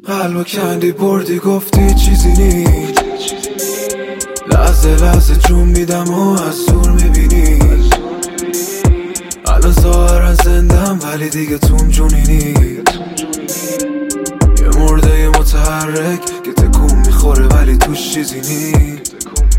قلبو کندی بردی گفتی چیزی نیست، لحظه لحظه جون میدم و از دور میبینی. الان ظاهرا زندم ولی دیگه توم جونی نیست. یه مرده متحرک که تکون میخوره ولی توش چیزی نیست.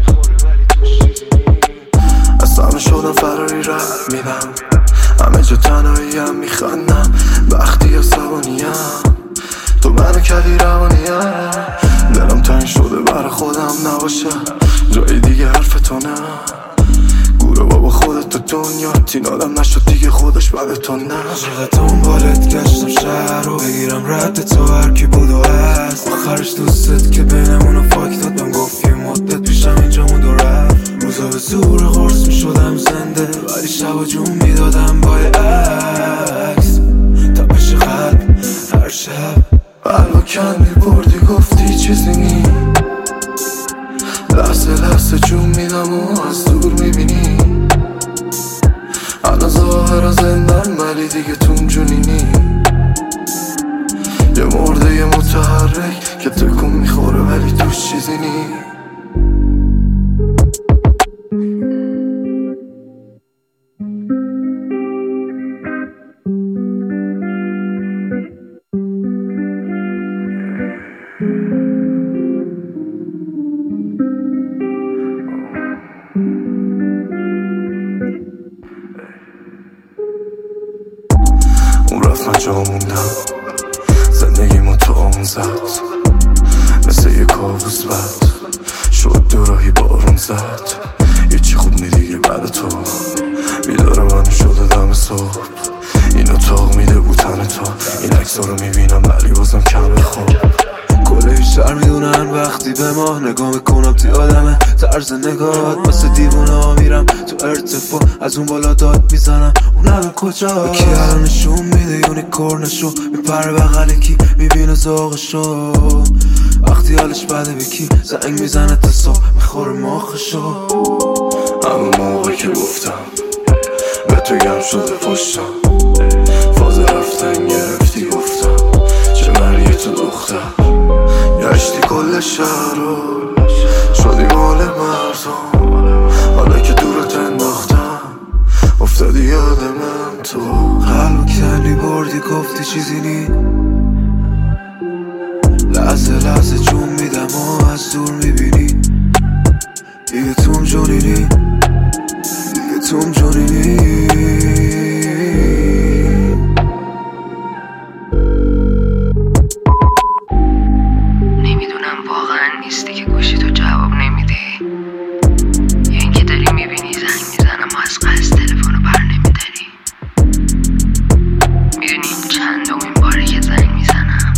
از همه شدم فراری رد میدم، همه جا تنهاییم میخندم وقتی عصبانیم. تو منو کردی روانیم، دلم تنگ شده برا خودم نباشه جای دیگه حرف تو نه. گوره بابا خودت تو دنیا تین آدم نشد دیگه خودش بعد تو نه. چقدر دنبالت گشتم شهر رو بگیرم رد تو هر کی بود و هست. آخرش دوستت که بینمونو فاک داد بهم گفت یه مدت پیشم اینجا موند و رفت. روزا به زور قرص میشدم زنده ولی شبا جون میدادم با عکس تپش قلب هر شب. قلبو کندی بردی گفتی چیزی نی، لحظه لحظه جون میدم و از دور میبینی. الان ظاهرا زندم ولی دیگه توم جونی نی. یه مرده یه متحرک که تکون میخوره ولی توش چیزی نی. اون رفت من جا موندم، زندگیمو تو آمون زد مثل یه کابوس بد شد دوراهی بارون زد. یه چی خوب نی دیگه بعد تو بیدار منو شده دم صبح. این اتاق میده بود تن تو، این عکس‌ها رو میبینم ولی بازم کمه خوب. کله شهر میدونن وقتی به ما نگاه میکنم توی آدمه طرز نگاهات واسه دیوونه ها میرم تو ارتفاع از اون بالا داد میزنم اونم کجا. کی الان نشون میده یونیکورنشو میپره بغل کی میبینه زاغشو. وقتی حالش بده به کی زنگ میزنه تا صبح میخوره ماخشو. همون موقع که گفتم به تو گم شده پشتم فاز رفتن گرفتی گفتم چه مریه تو دختر. گشتی کل شهر رو شدی مال مردم، حالا که دورت انداختم افتادی یاد من تو. قلبو کندی بردی گفتی چیزی نی، لحظه لحظه جون میدم و از دور میبینی. دیگه توم جونی نی، دیگه توم جونی نی. نیستی که گوشی تو جواب نمیدی، یا اینکه داری میبینی زنگ میزنم و از قصد تلفنو بر نمیداری. میدونی این چندمین باره که زنگ میزنم.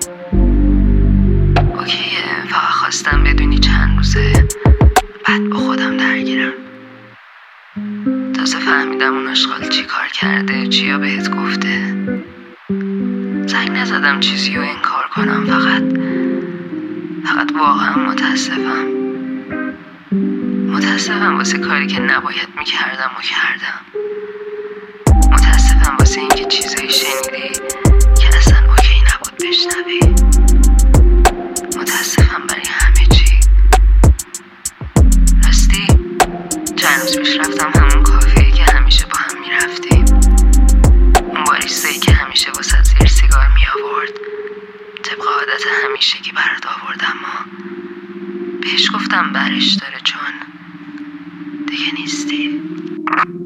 اوکیه، فقط خواستم بدونی چند روزه بعد با خودم درگیرم. تازه فهمیدم اون اشغال چی کار کرده، چیا بهت گفته. زنگ نزدم چیزی رو انکار کنم، فقط واقعا متاسفم واسه کاری که نباید میکردم و کردم. متاسفم واسه اینکه چیزایی شنیدی که اصلا اوکی نبود بشنوی. متاسفم برای همه چی. راستی چند روز پیش رفتم همون کافه‌ای که همیشه با هم میرفتیم. اون باریستایی که همیشه واسه زیر سیگار میآورد طبق عادت همیشگی برات آوردم و بهش گفتم برش داره چون دیگه نیستی.